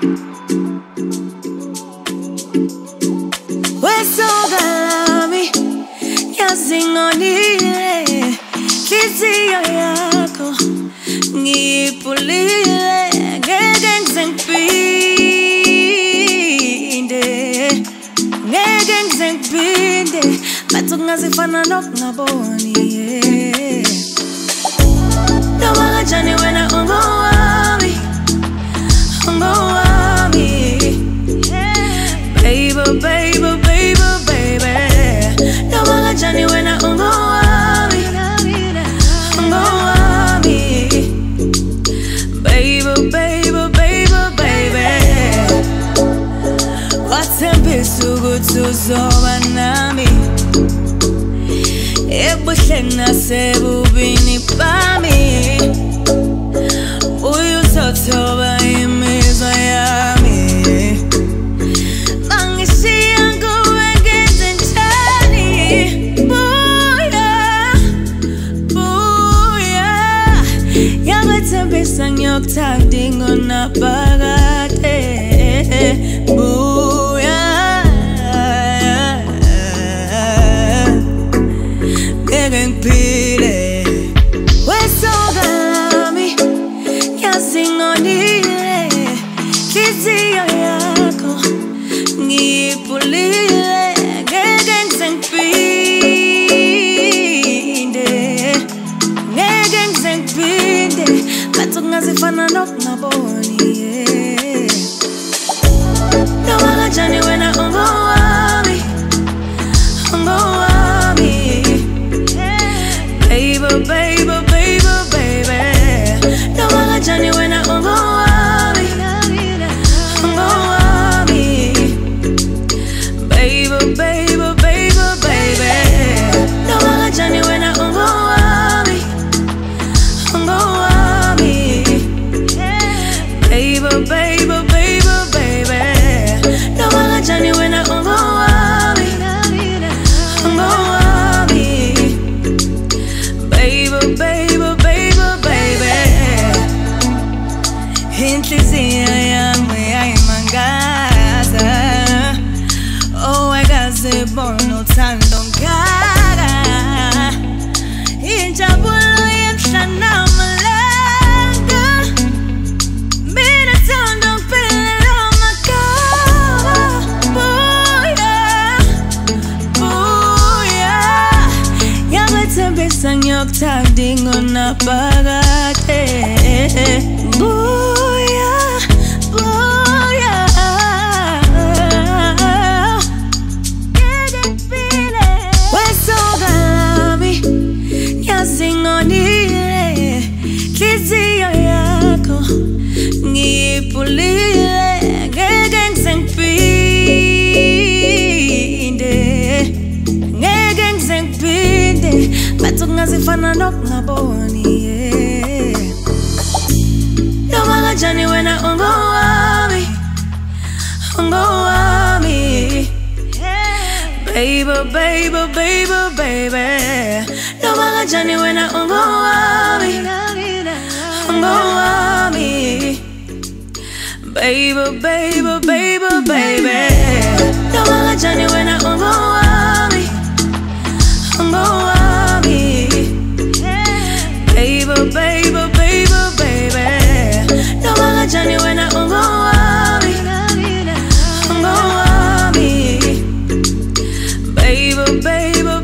Wesogalami yazingonile Hliziyo yakho ngiyipulile ngeke ngize ngiphinde bathi kungazifana nokungaboni noma kanjani wena ungowami baby, baby, baby, baby. Noma kanjani wena ungowami baby, baby, baby, baby. Wathembisa ukuthi uzoba nami ebuhleni nasebubini bami uyuzothoba imizwa yami mangishiya nguwe ngenzenjani buya yabathembisa ngiyokuthanda ingonaphakade buya ngeke ngiphile wesogalami yazingonile Hliziyo yakho ngiyipulile ngeke ngize ngiphinde bathi kungazifana nokungaboni noma kanjani wena ungowami baby, baby, baby, baby. Noma kanjani wena ungowami baby, baby, baby, baby. Noma kanjani wena ungowami baby, baby, baby, baby. Noma kanjani wena ungowami baby, baby, baby, baby. Inhliziyo yami yayimangaza owayengazibona uthando ngaka injabulo yemhla namalanga mina thando ngiphelele amagama buya yabathembisa ngiyokuthanda ingonaphakade buya wesogalami yazingonile Hliziyo yakho ngiyipulile ngeke ngize ngiphinde bathi kungazifana nokungaboni noma kanjani wena ungowami baby, baby, baby, baby. Noma kanjani wena ungowami baby, baby, baby, baby. Noma kanjani wena ungowami baby, baby, baby, baby. Noma kanjani wena ungowami baby, baby,